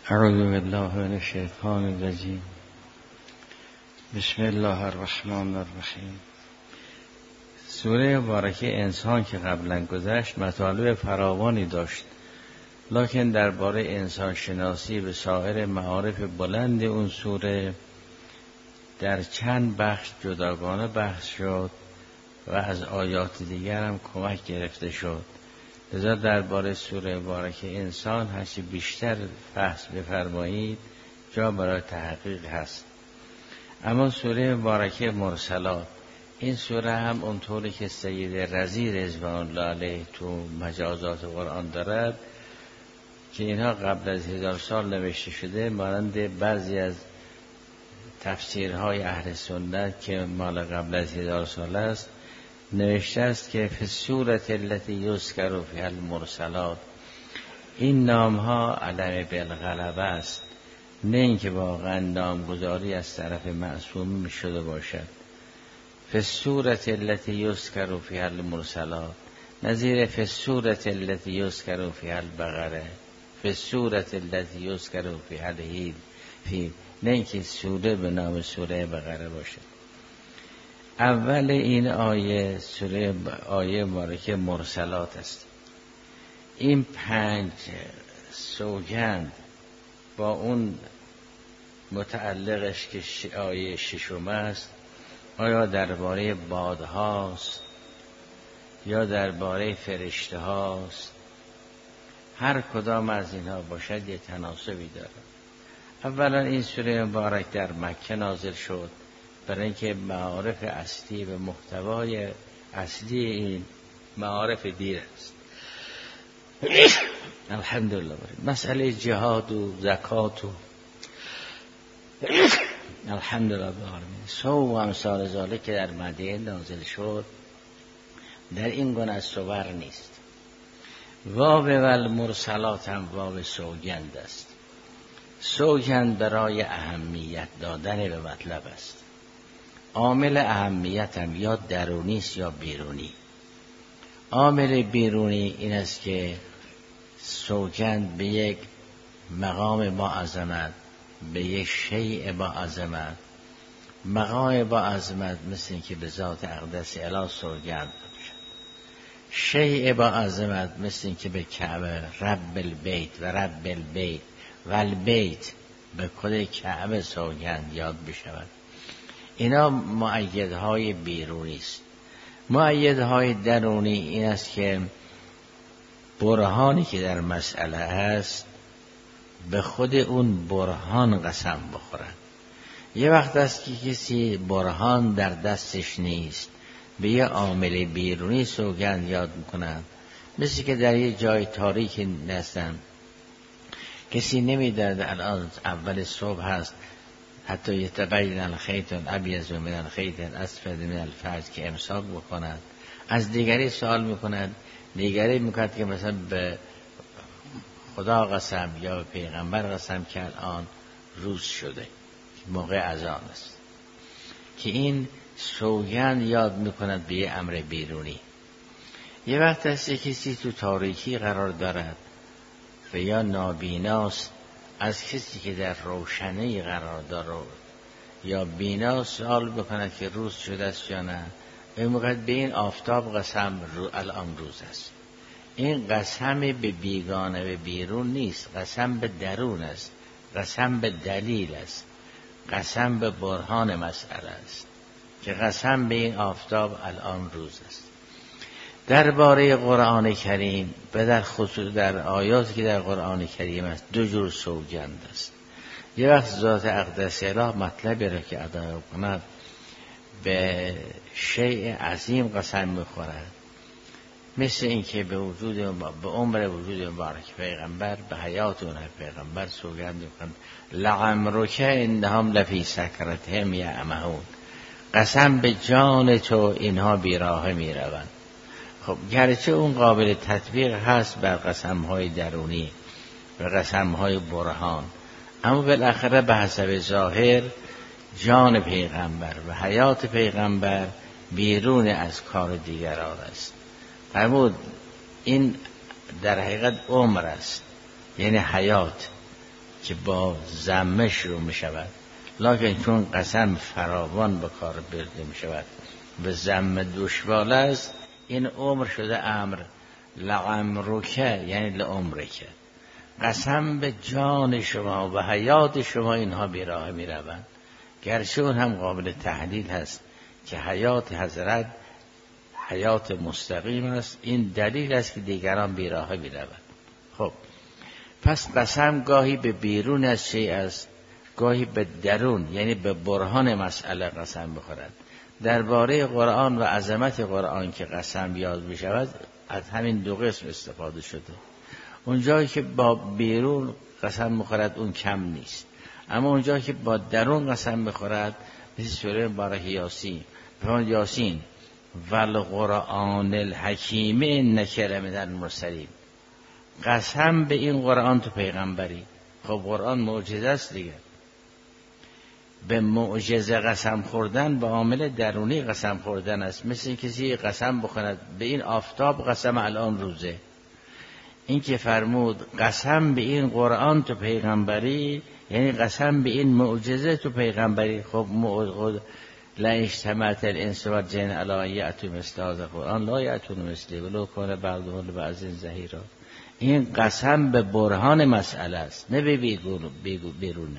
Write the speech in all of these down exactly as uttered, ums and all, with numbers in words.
اعوذ بالله من الشیطان الرجیم. بسم الله الرحمن الرحیم. سوره مبارکه انسان که قبلا گذشت مطالب فراوانی داشت، لکن درباره انسان شناسی به سایر معارف بلند اون سوره در چند بخش جداگانه بحث شد و از آیات دیگر هم کمک گرفته شد. لذا درباره سوره مبارکه انسان هرچی بیشتر بحث بفرمایید جا برای تحقیق هست. اما سوره مبارکه مرسلات، این سوره هم اونطوری که سید رضی رضوان الله علیه تو مجازات قرآن دارد که اینها قبل از هزار سال نوشته شده، مانند بعضی از تفسیرهای اهل سنت که مال قبل از هزار سال است، نوشته است که فی السورة التي یذکر فیها المرسلات، این نام ها علم بالغلبه است، نه اینکه واقعا نامگذاری از طرف معصوم می شده باشد. فی السورة التي یذکر فیها المرسلات نظیر فی السورة التي یذکر فیها البقره، فی السورة التي یذکر فیها الحیل، فی نه اینکه سوره به نام سوره بقره باشد. اول این آیه سوره آیه مبارکه مرسلات است. این پنج سوگند با اون متعلقش که آیه ششم است، آیا درباره بادهاست یا درباره فرشته هاست، هر کدام از اینها باشد یه تناسبی داره. اولا این سوره مبارک در مکه نازل شد برای اینکه معارف اصلی و محتوای اصلی این معارف دین است. الحمدلله. مسئله جهاد و زکات و الحمدلله سو و امثال ذالک که در مدینه نازل شد در این گونه از صور نیست. واو والمرسلات هم واو سوگند است. سوگند برای اهمیت دادن به مطلب است. عامل اهمیت هم یا درونی است یا بیرونی. عامل بیرونی این است که سوگند به یک مقام با عظمت، به یک شیء با عظمت. مقام با عظمت مثل این که به ذات اقدس اله سوگند باشد. شیء با عظمت مثل این که به کعبه رب البیت و رب البیت و البیت به خود کعبه سوگند یاد بشود. اینا مؤیدهای بیرونی است. مؤیدهای درونی این است که برهانی که در مسئله هست به خود اون برهان قسم بخورن. یه وقت است که کسی برهان در دستش نیست، به یه عامل بیرونی سوگند یاد میکنن، مثل که در یه جای تاریکی هستن، کسی نمیداند الان اول صبح هست، حتی یتبین الخیط الابیض من الخیط الاسود من الفجر که امساک بکنند. از دیگری سوال میکنند، دیگری میکند که مثلا به خدا قسم یا به پیغمبر قسم که الان روز شده، موقع اذان است، که این سوگند یاد میکند به یه امر بیرونی. یه وقت هست کسی تو تاریکی قرار دارد و یا نابیناست، از کسی که در روشنی قرار داره یا بینا سوال بکند که روز شده است یا نه، این موقع به این آفتاب قسم رو الان روز است. این قسم به بیگانه به بیرون نیست، قسم به درون است، قسم به دلیل است، قسم به برهان مسئله است که قسم به این آفتاب الان روز است. درباره قرآن کریم و در خصوص در آیاتی که در قرآن کریم است دو جور سوگند است. یه وقت ذات اقدس اله مطلبی را که ادا کند به شیء عظیم قسم میخورد، مثل اینکه به وجود به عمر وجود مبارک پیغمبر، به حیات اون پیغمبر سوگند میکنند لعمرک انهم لفی سکرتهم یعمهون، قسم به جان تو اینها بیراه میروند. خب گرچه اون قابل تطبیق هست بر قسم‌های درونی و قسم‌های برهان، اما بالاخره به حسب ظاهر جان پیغمبر و حیات پیغمبر بیرون از کار دیگران است. فرمود این در حقیقت عمر است، یعنی حیات، که با ضمه شروع می شود، لکن چون قسم فراوان به کار برده می شود به ضمه دشوار است، این عمر شده امر. لعمرک یعنی لعمرک، قسم به جان شما و حیات شما اینها بیراه می روند. گرچه اون هم قابل تحلیل هست که حیات حضرت حیات مستقیم است، این دلیل است که دیگران بیراه می روند. خب پس قسم گاهی به بیرون از شیء است، گاهی به درون، یعنی به برهان مسئله قسم بخورد. درباره قرآن و عظمت قرآن که قسم یاد می شود از همین دو قسم استفاده شده. اونجایی که با بیرون قسم بخورد اون کم نیست، اما اونجایی که با درون قسم بخورد مثل سوره مبارکه یاسین، فرمان یاسین والقرآن الحکیم انک لمن المرسلین، قسم به این قرآن تو پیغمبری. خب قرآن معجزه است دیگه، به معجزه قسم خوردن به عامل درونی قسم خوردن است. مثل این کسی قسم بخورد به این آفتاب قسم الان روزه، این که فرمود قسم به این قرآن تو پیغمبری یعنی قسم به این معجزه تو پیغمبری. خب معجزه لا اجتمعت الانس والجن علی ان یأتوا مثل هذا القرآن لا یأتون مثله ولو کان بعضهم لبعض ظهیرا. این قسم به برهان مسئله است، نه به بیرونه.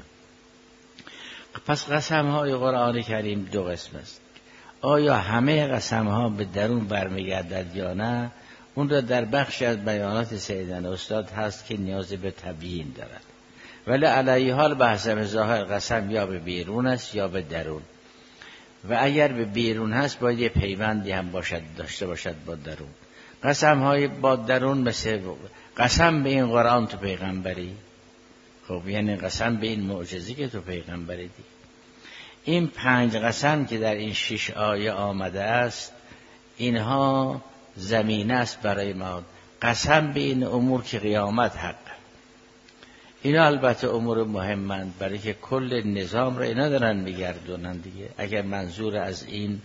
پس قسم های قرآن کریم دو قسم است. آیا همه قسم ها به درون برمیگردد یا نه؟ اون را در بخش از بیانات سیدنا استاد هست که نیاز به تبیین دارد، ولی علیه حال به حسب ظاهر قسم یا به بیرون است یا به درون، و اگر به بیرون هست باید یه پیوندی هم باشد داشته باشد با درون. قسم های با درون مثل قسم به این قرآن تو پیغمبری، خب یعنی قسم به این معجزه که تو پیغمبری دی. این پنج قسم که در این شش آیه آمده است اینها زمینه است برای ما. قسم به این امور که قیامت حق، اینا البته امور مهمند برای که کل نظام را اینا دارن میگردونن دیگه. اگر منظور از این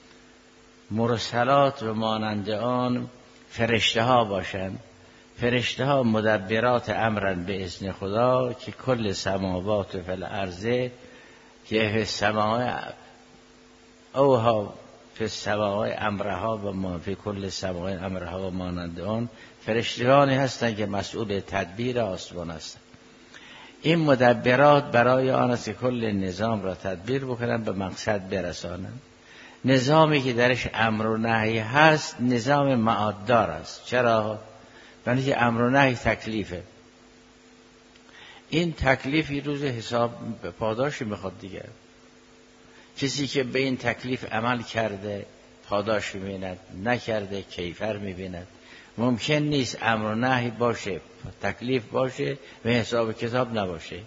مرسلات و مانند آن فرشته ها باشند، فرشته ها مدبرات امرن به اذن خدا که کل سماوات و فی الارض که فی السماء اوها فی السماء امرها و ما فی کل سماء امرها و مانند آن فرشتگانی هستند که مسئول تدبیر آسمان هستند. این مدبرات برای آن است که کل نظام را تدبیر بکنن به مقصد برسانن. نظامی که درش امر و نهی هست نظام معاددار است. چرا؟ برای که امر و نهی تکلیفه. این تکلیفی روز حساب پاداشی میخواد دیگه. کسی که به این تکلیف عمل کرده پاداش میبیند، نکرده کیفر میبیند. ممکن نیست امر و نهی باشه، تکلیف باشه و حساب کتاب نباشه.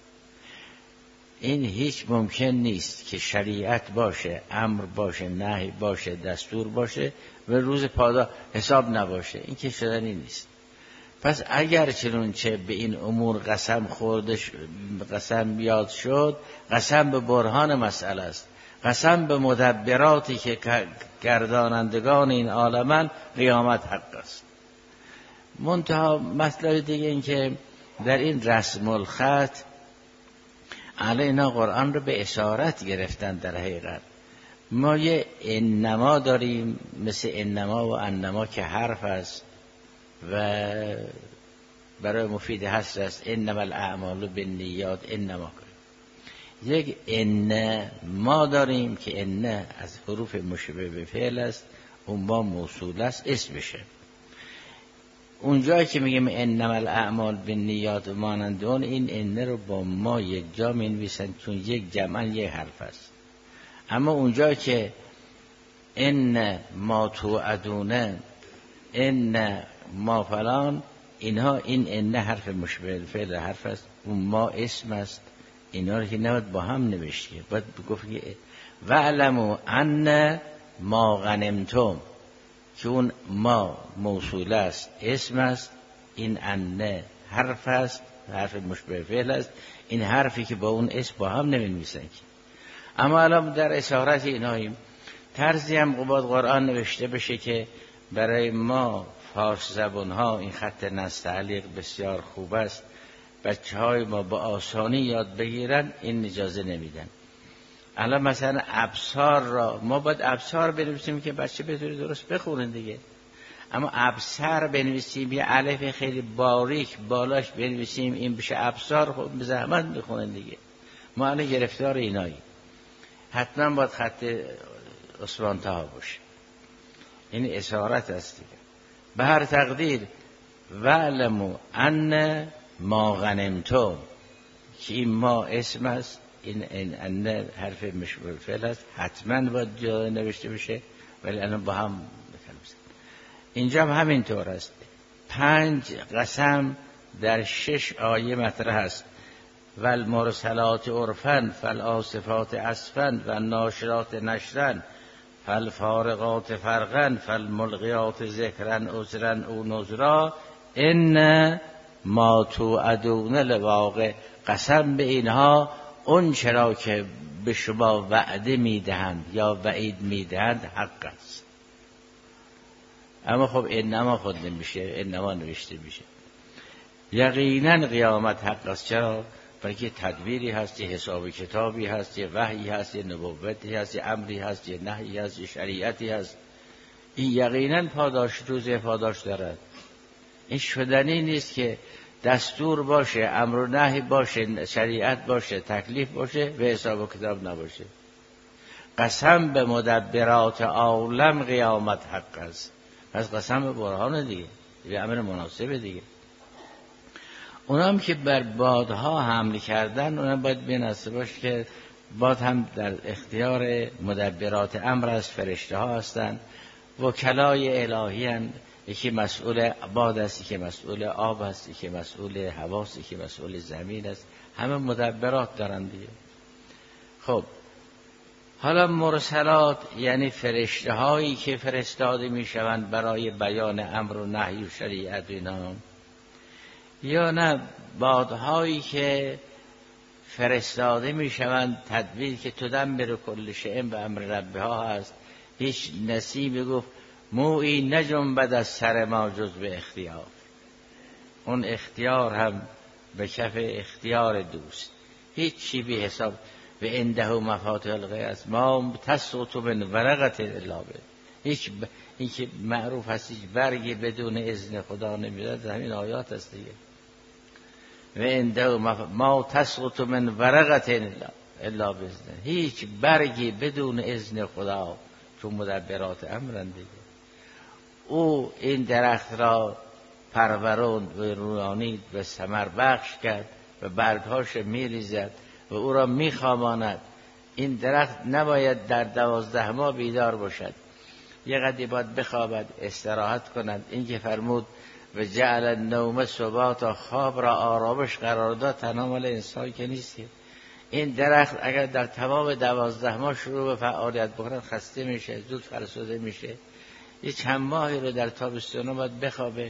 این هیچ ممکن نیست که شریعت باشه، امر باشه، نهی باشه، دستور باشه و روز پاداش حساب نباشه. این که شدنی نیست. پس اگر چنانچه به این امور قسم خورده قسم یاد شد، قسم به برهان مسئله است، قسم به مدبراتی که گردانندگان این عالمن قیامت حق است. منتها مطلب دیگه این که در این رسم الخط علینا قرآن رو به اشارت گرفتن. در حقیقت ما یه انما داریم مثل انما و انما که حرف است و برای مفید حصر است. انما الاعمال بالنیات انما کنیم. یک ان ما داریم که ان از حروف مشبه به فعل است، اون ما موصول است، اسم بشه. اونجایی که میگیم انما الاعمال بالنیات و مانند اون، این ان رو با ما یک جا می‌نویسن چون یک جمع یک حرف است. اما اونجایی که ان ما توعدون ان ما فلان، اینها این ان حرف مشبه فعل حرف است، اون ما اسم است. اینا رو که نباید با هم نوشته، باید بگفت که وعلموا ان ما غنمتم، که اون ما موصول است، اسم است، این ان حرف است، حرف مشبه فعل است. این حرفی که با اون اسم با هم نمی‌نویسن که. اما الان در اشارت ایناییم. طرزی هم قباد قرآن نوشته بشه که برای ما فارس زبان ها این خط نستعلیق بسیار خوب است. بچه های ما با آسانی یاد بگیرن این اجازه نمیدن. الان مثلا ابصار را ما باید ابصار بنویسیم که بچه بتونه درست بخونه دیگه، اما ابصر بنویسیم یه الف خیلی باریک بالاش بنویسیم این بشه ابصار، خب به زحمت میخونن دیگه. ما الان گرفتار اینایی، حتما باید خط عثمان طه باشه، این اسارت است دیگه. به هر تقدیر وعلمو ان ما غنمتم که این ما اسم است، این این ان حرف مشبوه فعل است، حتما باید جا نوشته بشه، ولی الان با هم بکنم. اینجا هم همین طور است. پنج قسم در شش آیه مطرح است. والمرسلات عرفا فالآصفات عصفا والناشرات نشرا فالفارقات فرقا فالملقیات ذکرا عذرا او نذرا ان ما توعدون لواقع. قسم به اینها اون چرا که به شما وعده میدهند یا وعید میدهند حق است. اما خب انما خود نمیشه، انما نوشته میشه. یقینا قیامت حق است. چرا؟ برای تدبیری هست، یه حساب کتابی هست، یه وحی هست، یه نبوتی هست، یه امری هست، یه نهی هست، یه شریعتی هست. این یقینا پاداش روز پاداش دارد. این شدنی نیست که دستور باشه، امر و نهی باشه، شریعت باشه، تکلیف باشه و حساب و کتاب نباشه. قسم به مدبرات عالم قیامت حق است. پس قسم به برهان دیگه، یه امر مناسب دیگه. اونام که بر بادها حمل کردن اونام باید بینسته باشه که باد هم در اختیار مدبرات امر است، فرشته ها هستند، وکلای الهی هستند. یکی مسئول باد است، یکی مسئول آب است، یکی مسئول هوا است، یکی مسئول زمین است. همه مدبرات دارن دیگه. خب حالا مرسلات یعنی فرشته هایی که فرستاده می شوند برای بیان امر و نهی و شریعت اینا، یا نه بادهایی که فرستاده می شوند تدبیر که تدبر کل شیء به امر ربها هست. هیچ نسیمی گفت مویی نجنبد از سر ما جز به اختیار. اون اختیار هم به کف اختیار دوست، هیچ چی بی حساب. و عنده مفاتیح الغیب است ما تسقط من ورقة الا به. هیچ ب... این که معروف هست هیچ برگی بدون اذن خدا نمیاد، همین آیات است دیگه. و عنده مف... ما تسقط من ورقة الا باذنه. هیچ برگی بدون اذن خدا، چون مدبرات امرن دیگه. او این درخت را پروراند و رویانید و ثمر بخش کرد و برگهاش میریزد و او را میخواباند. این درخت نباید در دوازده ماه بیدار باشد، یه قدری باید بخوابد، استراحت کند. این که فرمود و جعل النوم سباتا، خواب را آرامش قرار داد، تنها مال انسان که نیست. این درخت اگر در تمام دوازده ماه شروع به فعالیت بکنه خسته میشه، زود فرسوده میشه. یه چند ماهی رو در تابستون باید بخوابه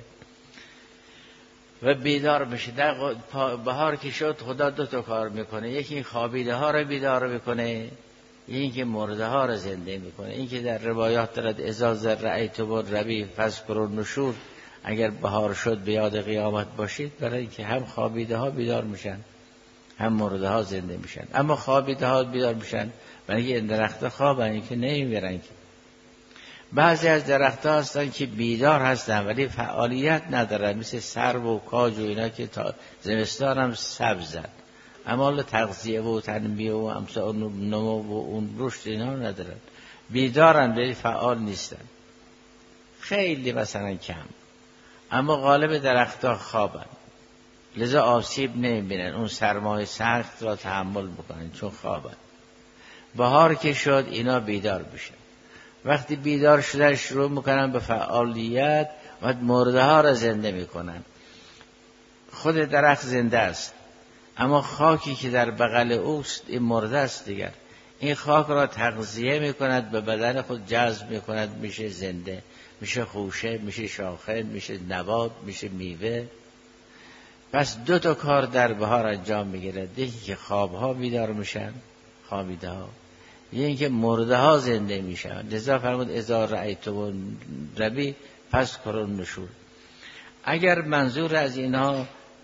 و بیدار بشه. در بهار که شد خدا دو تا کار میکنه، یکی خوابیده ها رو بیدار میکنه، این که مرده ها رو زنده میکنه. این که در روایات دارد اذا رأیتم الربیع فاذکروا النشور، اگر بهار شد به یاد قیامت باشید، برای اینکه هم خوابیده ها بیدار میشن هم مرده ها زنده میشن. اما خوابیده ها بیدار میشن برای اینکه این درخت خوابن، این که نمیمیرن. بعضی از درخت ها هستن که بیدار هستن ولی فعالیت ندارن، مثل سرو و کاج و اینا که تا زمستان هم سبزن، اما تغذیه و تنمیه و امثال نمو و اون رشد اینا ندارن. بیدارن ولی فعال نیستن، خیلی مثلا کم. اما غالب درخت ها خوابن، لذا آسیب نمیبینن، اون سرمای سخت را تحمل بکنن چون خوابن. بهار که شد اینا بیدار بشن. وقتی بیدار شدن شروع میکنن به فعالیت و مرده ها را زنده میکنن. خود درخت زنده است اما خاکی که در بغل اوست این مرده است دیگر. این خاک را تغذیه میکند، به بدن خود جذب میکند، میشه زنده، میشه خوشه، میشه شاخه، میشه نبات، میشه میوه. پس دو تا کار در بهار انجام میگیره، یکی که خوابها بیدار میشن، خوابیده ها، یه اینکه مرده ها زنده میشن. لذا فرمود اذا رأیتم الربیع فاذکروا النشور. اگر منظور از اینها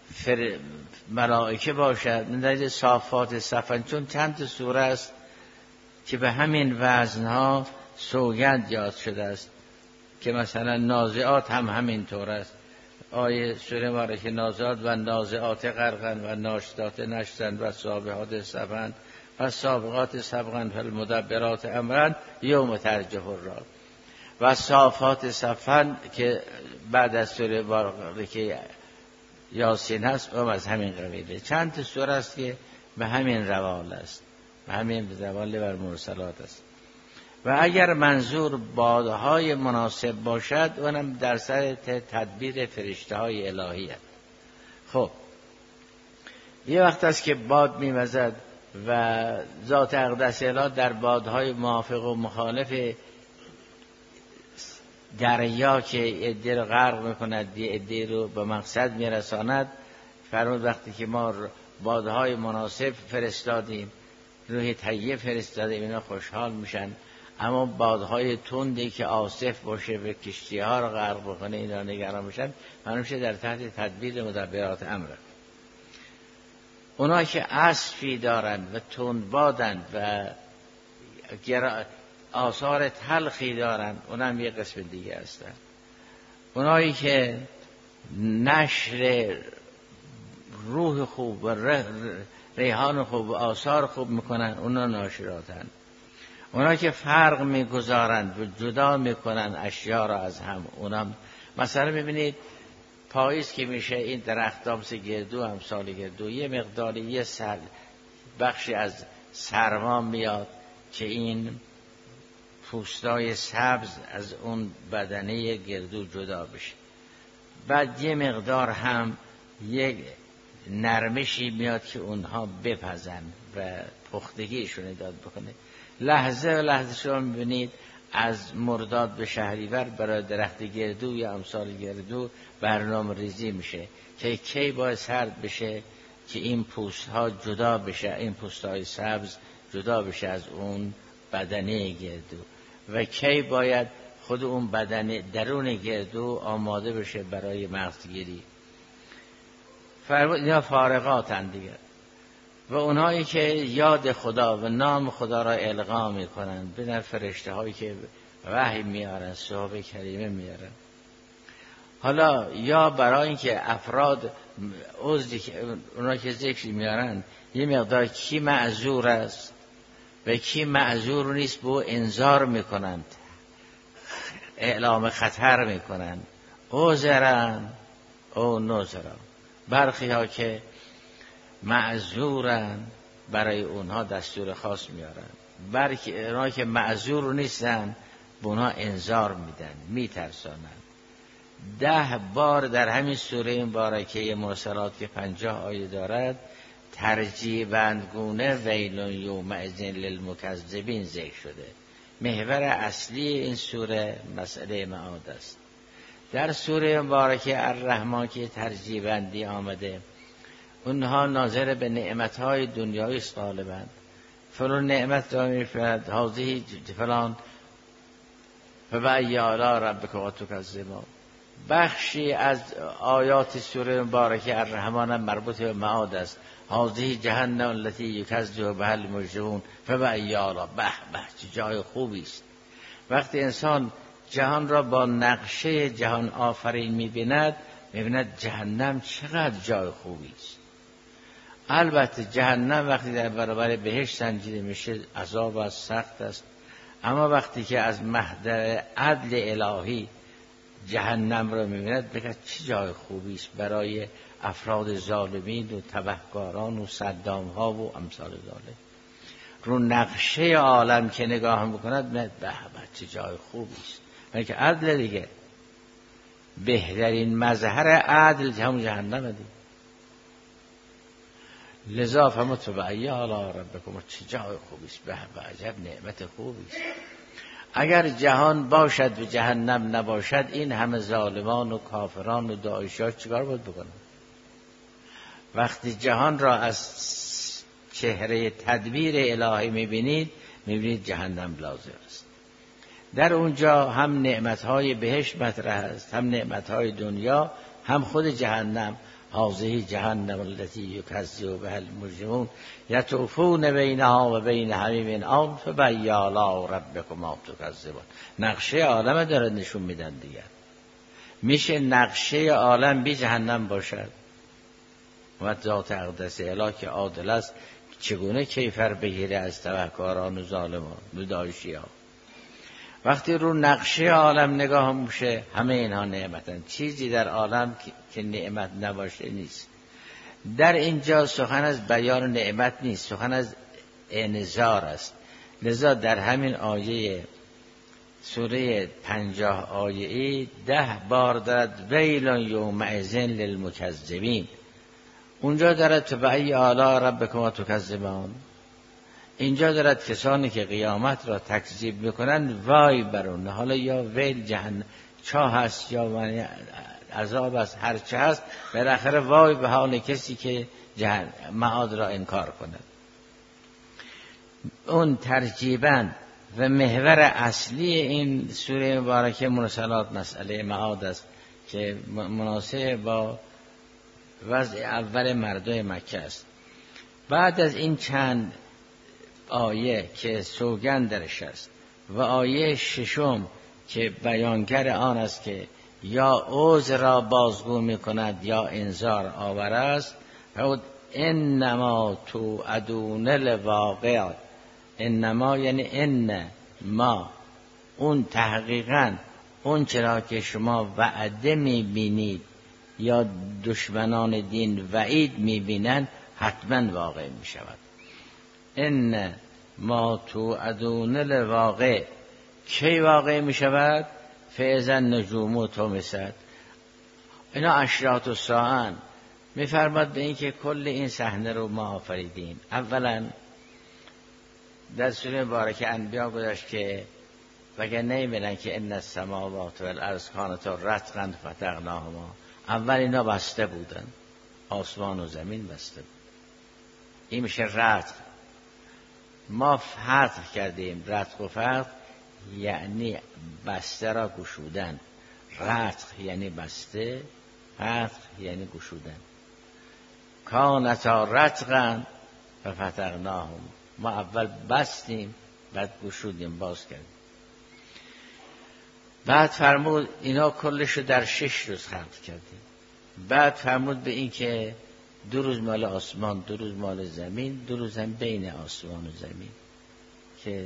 فر... ملائکه باشد، من دلیل صافات صفن، چون چند تا سوره است که به همین وزنها سوگند یاد شده است که مثلا نازعات هم همین طور است. آیه سوره مبارکه نازعات و نازعات غرقن و ناشطات نشطن و سابقات سبقن و سابقات سبقن و المدبرات امرن یوم ترجف الراه و صافات صفن که بعد از سوره مبارکه یاسین هست اون از همین قبیله. چند تا سوره است که به همین روال است، به همین روال بر مرسلات است. و اگر منظور بادهای مناسب باشد اونم در سر تدبیر فرشته های الهی است. خب یه وقت است که باد میوزد و ذات اقدس الهی در بادهای موافق و مخالف دریا که عده رو غرق میکند یه عده رو به مقصد میرساند، فرمود وقتی که ما بادهای مناسب فرستادیم، روح طیب فرستادیم، اینا خوشحال میشن. اما بادهای تندی که آصف باشه و کشتی ها رو غرق بکنه اینا نگران میشن، منوشه در تحت تدبیر مدبرات امره. اونا که اسفی دارند و تند بادند و آثار تلخی دارند اونم یه قسم دیگه هستن. اونایی که نشر روح خوب و ریحان خوب و آثار خوب میکنن اونا ناشراتن. اونا که فرق میگذارند و جدا میکنن اشیا را از هم اونم. مثلا ببینید پاییز که میشه این درخت مثل گردو امثال گردو یه مقداری یه سر بخشی از سرما میاد که این پوستای سبز از اون بدنه گردو جدا بشه. بعد یه مقدار هم یک نرمشی میاد که اونها بپزن و پختگیشون ایجاد بکنه. لحظه و لحظه شما میبینید از مرداد به شهریور برای درخت گردو یا امثال گردو برنامه ریزی میشه که کی باید سرد بشه که این پوست ها جدا بشه، این پوست های سبز جدا بشه از اون بدنه گردو و کی باید خود اون بدن درون گردو آماده بشه برای مغزگیری. فرمود اینا فارغاتن دیگه. و اونهایی که یاد خدا و نام خدا را القا میکنن به فرشته هایی که وحی میارن، صحابه کریمه میارن. حالا یا برای اینکه افراد عضوی که اونها که ذکر میارن یه مقدار کی معذور است و کی معذور نیست به انذار میکنند، اعلام خطر میکنند، عذرن او نذرن. برخی ها که معذورن برای اونها دستور خاص میارن، برخی اونها که معذور نیستن به اونها انذار میدن، میترسانن. ده بار در همین سوره مبارکه مرسلات که پنجاه آیه دارد ترجیع بندگونه ویل یومئذ للمکذبین ذکر شده. محور اصلی این سوره مسئله معاد است. در سوره مبارکه الرحمن که ترجیع بندی آمده اونها ناظر به نعمتهای دنیایی است غالبا. فلان نعمت را میفرد حاضی فلان فبأی آلاء ربک تکذبان. بخشی از آیات سوره مبارکه الرحمن مربوط به معاد است. حاضی جهنم التي یکذب بها المجرمون فبأی آلاء. به به چه جای خوبی است. وقتی انسان جهان را با نقشه جهان آفرین می‌بیند می‌بیند جهنم چقدر جای خوبی است. البته جهنم وقتی در برابر بهشت سنجیده میشه عذاب از سخت است، اما وقتی که از محضر عدل الهی جهنم را می‌بیند بگه چه جای خوبی است برای افراد ظالمین و تبهکاران و صدام‌ها و امثال ذالک. رو نقشه عالم که نگاه می‌کند به به چه جای خوبی است. که عدل دیگه بهترین مظهر عدل هم جهنم دیگه. لذا فهمت فبأی آلاء ربکم چه جای خوبی است. به به عجب نعمت خوبی است. اگر جهان باشد و جهنم نباشد این همه ظالمان و کافران و داعشات چیکار باید بکنن؟ وقتی جهان را از چهره تدبیر الهی میبینید میبینید جهنم لازم است. در اونجا هم نعمتهای بهشت مطرح است، هم نعمتهای دنیا، هم خود جهنم. هذه جهنم التي یکذب بها المجرمون یطوفون بینها و بین حمیم آن فبأی آلاء ربکما تکذبان. نقشه عالم داره نشون میدن دیگه. میشه نقشه عالم بی جهنم باشد؟ و ذات اقدس الهی که عادل است چگونه کیفر بگیره از تبهکاران و ظالمان و داعشی ها؟ وقتی رو نقشه عالم نگاه میشه همه اینها نعمتن. چیزی در عالم که نعمت نباشه نیست. در اینجا سخن از بیان نعمت نیست، سخن از انذار است. لذا در همین آیه سوره پنجاه آیه ده بار دارد ویل یومئذ للمکذبین. اونجا دارد فبأی آلاء ربکما تکذبان. اینجا دارد کسانی که قیامت را تکذیب میکنن وای بر اون. حالا یا ویل جهنم چاه هست یا عذاب است، هر چه هست بالاخره وای به حال کسی که جهنم معاد را انکار کند. اون ترجیباً و محور اصلی این سوره مبارکه مرسلات مسئله معاد است که مناسب با وضع اول مردم مکه است. بعد از این چند آیه که سوگند درش است و آیه ششم که بیانگر آن است که یا عذر را بازگو می کند یا انذار آور است، انما توعدون لواقع. انما یعنی ان ما، اون تحقیقاً اون چرا که شما وعده می بینید یا دشمنان دین وعید می بینند حتما واقع می شود. ان ما توعدون لواقع. کی واقع می شود؟ فاذا النجوم طمست. اینا اشراط الساعه. می فرماد به این که کل این صحنه رو ما آفریدیم. اولا در سوره مبارکه انبیا گذاشت که وگر نمی‌بینن که ان السماوات والارض کانتا رتقا فتقناهما. اول اینا بسته بودن، آسمان و زمین بسته بود. این میشه رتق. ما فتح کردیم. رتق و فتح یعنی بسته را گشودن. رتق یعنی بسته، فتح یعنی گشودن. کانتا رتقا ففتقناهما. ما اول بستیم بعد گشودیم، باز کردیم. بعد فرمود اینا کلشو در شش روز خلق کردیم. بعد فرمود به این که دو روز مال آسمان، دو روز مال زمین، دو روز هم بین آسمان و زمین که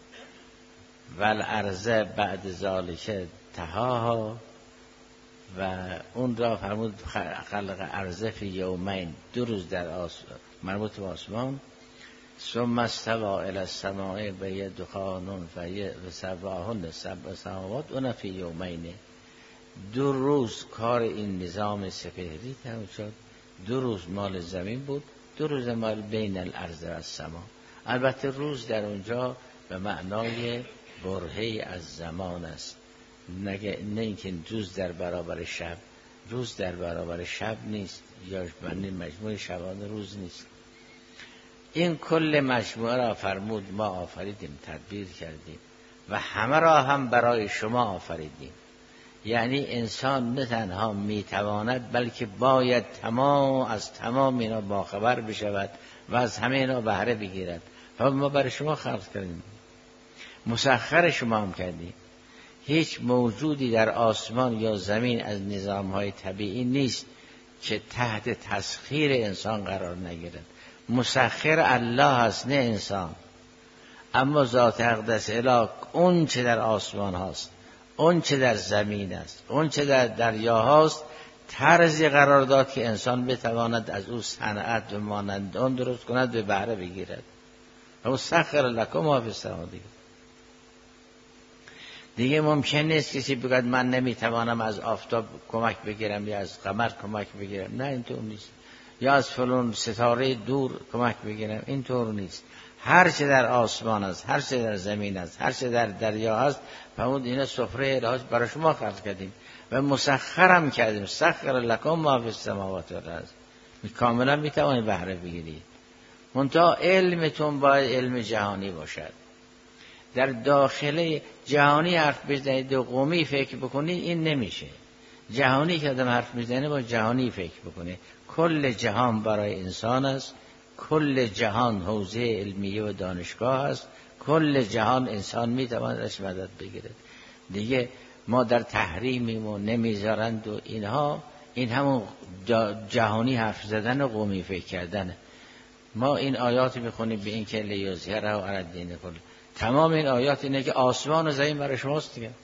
والارض بعد ذالک تهاها. و اون را فرمود خلق ارض فی یومین، دو روز در آسمان مربوط به آسمان. ثم استوى الی السماء وهي دخان فسواهن سبع سماوات اون فی یومین. دو روز کار این نظام سپهری تمام شد. دو روز مال زمین بود، دو روز مال بین الارض و السما. البته روز در اونجا به معنای برهه‌ای از زمان است، نه اینکه روز در برابر شب. روز در برابر شب نیست، یا معنی مجموع شبان روز نیست. این کل مجموعه را فرمود ما آفریدیم، تدبیر کردیم و همه را هم برای شما آفریدیم. یعنی انسان نه تنها میتواند بلکه باید تمام از تمام اینا باخبر بشود و از همه اینا بهره بگیرد. و ما برای شما خلق کردیم، مسخر شما هم کردیم. هیچ موجودی در آسمان یا زمین از نظامهای طبیعی نیست که تحت تسخیر انسان قرار نگیرد. مسخر الله است، نه انسان. اما ذات اقدس اله اون چه در آسمان هاست، اون چه در زمین است، اون چه در دریا هاست، طرزی قرار داد که انسان بتواند از او صنعت و مانند آن درست کند به بهره بگیرد. و سخر لکم ما فی السماوات. دیگه ممکن نیست کسی بگوید من نمیتوانم از آفتاب کمک بگیرم یا از قمر کمک بگیرم. نه، اینطور نیست. یا از فلان ستاره دور کمک بگیرم. اینطور نیست. هر چه در آسمان است، هر چه در زمین است، هر چه در دریا است، فرمود اینا سفره الهی برای شما خلق کردیم و مسخرم کردیم. سخر لکم ما فی السماوات والارض. کاملا میتوانید بهره بگیرید. منتها علمتون باید علم جهانی باشد. در داخل جهانی حرف بزنید و قومی فکر بکنید این نمیشه. جهانی که آدم حرف میزنه با جهانی فکر بکنه. کل جهان برای انسان است، کل جهان حوزه علمیه و دانشگاه است، کل جهان انسان میتواند ازش مدد بگیره. دیگه ما در تحریمیم و نمیذارند و اینها، این همون جهانی حرف زدن و قومی فکر کردنه. ما این آیات میخونیم به این که لیظهره و علی الدین کله، تمام این آیات اینه که آسمان و زمین برای شماست دیگه.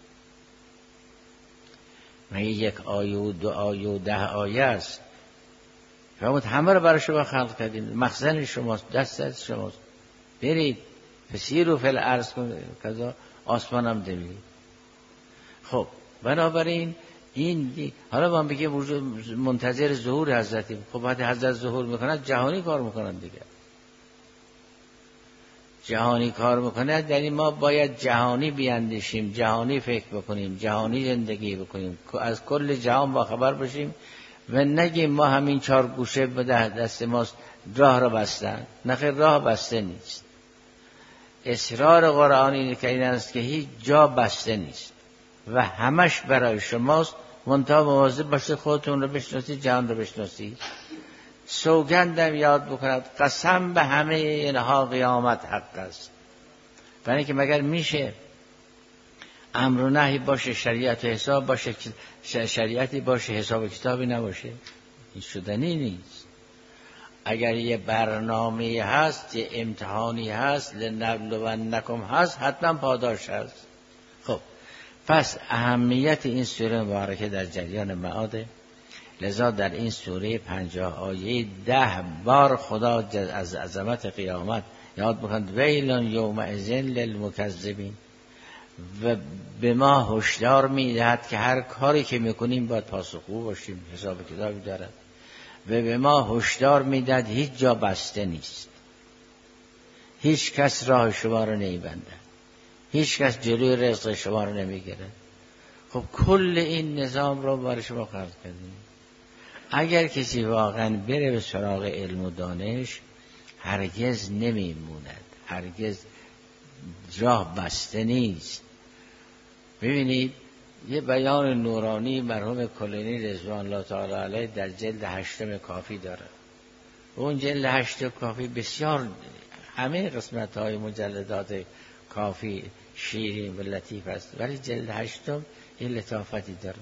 مگه یک آیه و دو آیه و ده آیه است؟ فرمود همه رو برای شما خلق کردیم، مخزن شماست، دست از شماست، برید فسیروا فی الارض کنید کذا، آسمان هم دمید. خب بنابراین این دی... حالا ما بگیم منتظر ظهور حضرتیم، خب بعد حضرت ظهور میکنند جهانی کار میکنند دیگه. جهانی کار میکنند یعنی ما باید جهانی بیاندیشیم، جهانی فکر بکنیم، جهانی زندگی بکنیم، از کل جهان با خبر باشیم و نگیم ما همین چهار گوشه به دست ماست راه را بستن. نخیر، راه بسته نیست. اصرار قرآن اینه که این است که هیچ جا بسته نیست و همش برای شماست، منتها مواظب باشید خودتون رو بشناسید، جهان رو بشناسید. سوگندم یاد بکند قسم به همه اینها قیامت حق است. برای اینکه مگر میشه امر و نهی باشه، شریعت و حساب باشه، شریعتی باشه حساب و کتابی نباشه؟ این شدنی نیست. اگر یه برنامه هست، یه امتحانی هست، لنبلونکم هست، حتما پاداش هست. خب پس اهمیت این سوره مبارکه در جریان معاده. لذا در این سوره پنجاه آیه ده بار خدا از عظمت قیامت یاد می‌کند. ویل یومئذ للمکذبین، و به ما هشدار میدهد که هر کاری که میکنیم باید پاسخگو باشیم، حساب کتابی دارد. و به ما هشدار میدهد هیچ جا بسته نیست، هیچ کس راه شما رو نمیبنده، هیچ کس جلوی رزق شما رو نمیگیره. خب کل این نظام رو برای شما خلق کردیم. اگر کسی واقعا بره به سراغ علم و دانش هرگز نمیموند، هرگز راه بسته نیست. ببینید یه بیان نورانی مرحوم کلینی رضوان الله تعالی علیه در جلد هشتم کافی داره. اون جلد هشتم کافی بسیار، همه قسمت های مجلدات کافی شیرین و لطیف است، ولی جلد هشتم یه لطافتی داره.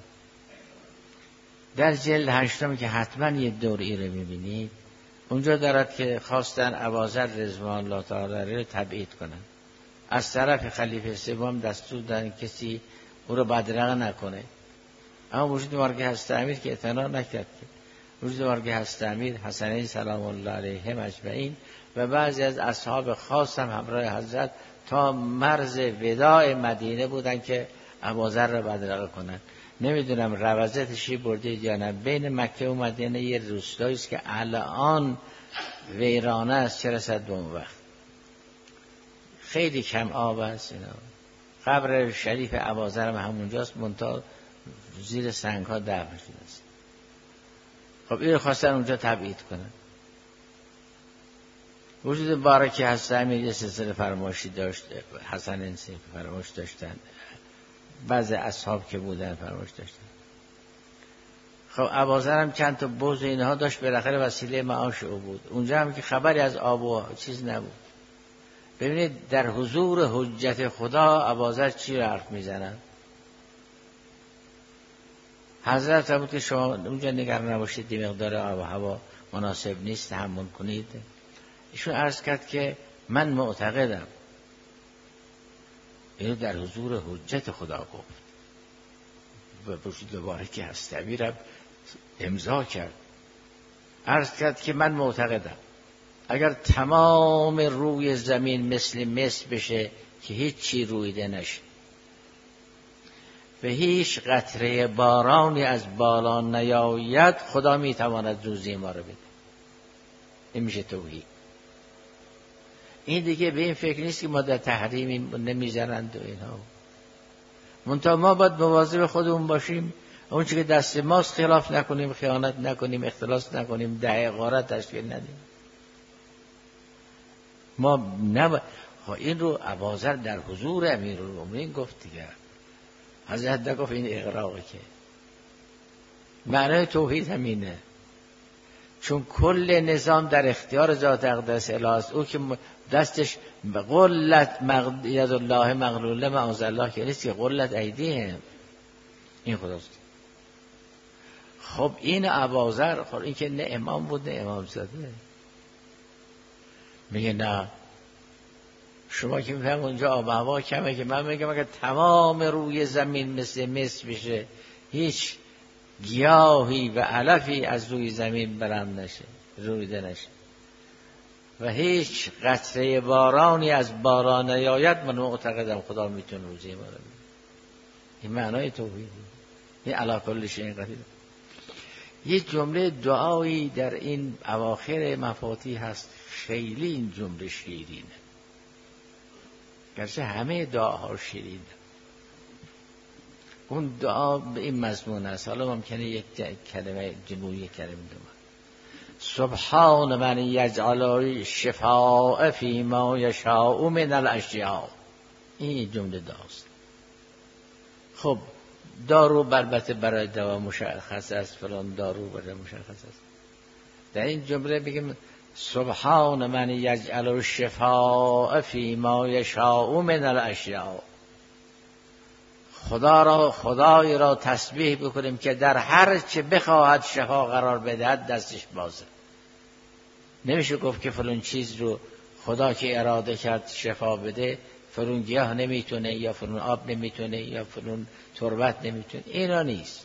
در جلد هشتم که حتما یه دوری رو میبینید، اونجا دارد که خواستن اباذر رضوان الله تعالی علیه رو تبعید کنن. از طرف خلیفه سوم دستور دادن کسی او رو بدرقه نکنه. اما وجود مارگه هست امیر که اعتنا نکرد، که وجود مارگه هست امیر، حسنین سلام الله علیهم اجمعین و بعضی از اصحاب خاص هم همراه حضرت تا مرز وداع مدینه بودن که اباذر رو بدرقه کنن. نمیدونم روضتشی بردید یا نه، بین مکه و مدینه یه روستایی است که الان ویرانه است، چه رسد به اون وقت. خیلی کم آب است اینا. قبر شریف اباذر هم همونجاست، منتها زیر سنگ ها دفن شده است. خب این رو خواستن اونجا تبعید کنن. وجود بارکی هست امیر یه سلسله فرمایشی داشت، حسن انسی فرمایش داشتن، بعضی اصحاب که بودن فرمایش داشتن. خب اباذر هم چند تا بوز اینها داشت، بالاخره وسیله معاش او بود. اونجا هم که خبری از آب و چیز نبود. ببینید در حضور حجت خدا اباذر چی رو حرف میزنن؟ حضرت بود که شما اونجا نگران نباشید، دی مقدار آب و هوا مناسب نیست، تحمل کنید. ایشون عرض کرد که من معتقدم. اینو در حضور حجت خدا گفت و وجود مبارکی هستمی را امضا کرد. عرض کرد که من معتقدم اگر تمام روی زمین مثل مس بشه که هیچ چی رویده نشه و هیچ قطره بارانی از بالا نیاید، خدا میتواند روزی ما رو بده. این میشه توحید. این دیگه به این فکر نیست که ما در تحریمی نمیزنند و اینها. منتها ما باید مواظب خودمون باشیم، اون چیزی که دست ماست خلاف نکنیم، خیانت نکنیم، اختلاس نکنیم، ده غارت تشکیل ندیم. ما نب... این رو اباذر در حضور امیرالمومنین گفت دیگه. حضرت گفت این اغراقه که معنای توحید همینه، چون کل نظام در اختیار ذات اقدس الهی است. او که دستش قلت مغ... ید الله مغلوله معاذ الله که نیست که قلت ایدیهم، این خداست. خب این ابوذر، خب این که نه امام بود نه امام زاده، میگه نه شما که میفهم اونجا آب هوا کمه، که من میگم اگه تمام روی زمین مثل مس بشه، هیچ گیاهی و علفی از روی زمین بلند نشه، رویده نشه و هیچ قطره بارانی از باران نیاید، من معتقدم خدا میتونه روزی ما رو بده. این معنای توحیده. این علی کل شیء قدیر. یه جمله دعایی در این اواخر مفاتیح هست، خیلی این جمله شیرینه، گرچه همه دعاها شیرینه. اون دعا به این مضمون است، حالا ممکنه یک کلمه جنوی کلمه دوم، سبحان من یجعل شفاء فی ما یشاء من الاشیاء. این جمله داست. خب دارو البته برای دوا مشخص است، فلان دارو برای مشخص است. در این جمله بگیم سبحان من یجعل شفاء فی ما یشاء من الاشیاء. خدا را خدای را تسبیح بکنیم که در هر چه بخواهد شفا قرار بدهد دستش بازه. نمیشه گفت که فلان چیز رو خدا که اراده کرد شفا بده، فلان گیاه نمیتونه یا فلان آب نمیتونه یا فلان تربت نمیتونه، اینا نیست.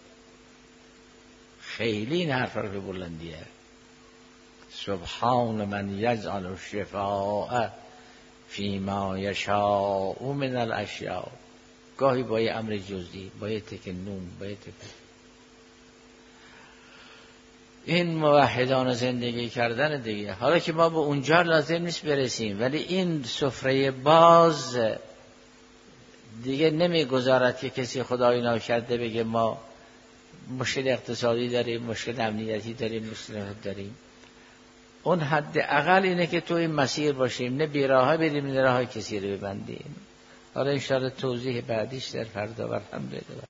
خیلی این حرف رو بلندیه. سبحان من یجعل الشفاء فی ما یشاء من الاشیاء. گاهی با یه امر جزئی، با یه تکنون، با یه تکنون. این موحدان زندگی کردن دیگه. حالا که ما به اونجا لازم نیست برسیم، ولی این سفره باز دیگه نمیگذارد که کسی خدای ناکرده بگه ما مشکل اقتصادی داریم، مشکل امنیتی داریم، مشکل داریم. اون حد اقل اینه که تو این مسیر باشیم، نه بیراه بریم نه راه کسی رو ببندیم. حالا انشاءالله توضیح بعدیش در فردا. الحمدلله.